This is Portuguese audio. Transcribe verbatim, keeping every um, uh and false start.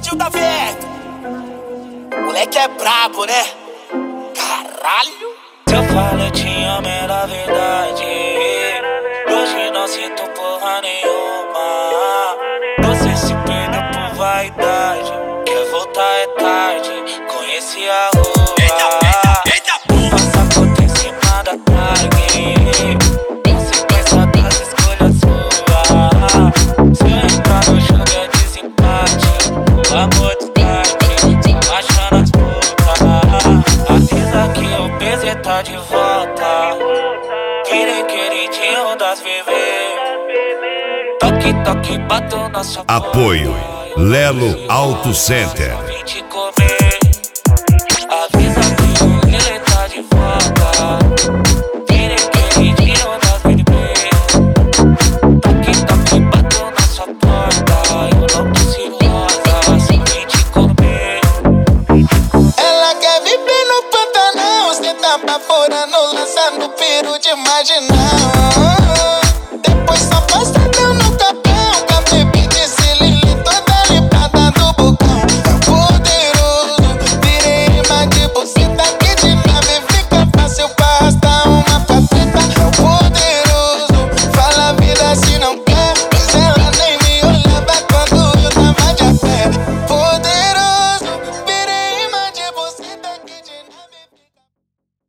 Gil da Verde. Moleque é brabo, né? Caralho. Se eu falo eu te amo é na verdade. Hoje não sinto porra nenhuma. Você se perdeu por vaidade. Quer voltar é tarde. Conheci a rua. Eita, eita, eita, pum. Passa foto em cima da tag. Consequência das escolhas suas. Se eu entrar no jogo é desempate. O amor descarte. Achando as putas. Avisa que o P Z tá de volta. Querer queridinho das bebês. Toque, toque, bato na sua porta. Apoio Lelo Auto Center. Vim te comer. Avisa que o Lele tá de volta. Querer queridinho das bebês. Toque, toque, bato na sua porta. Eu não consigo rosa, só vim te comer. Ela quer viver no Pantanal, cê tá baforando, lançando piro de marginal.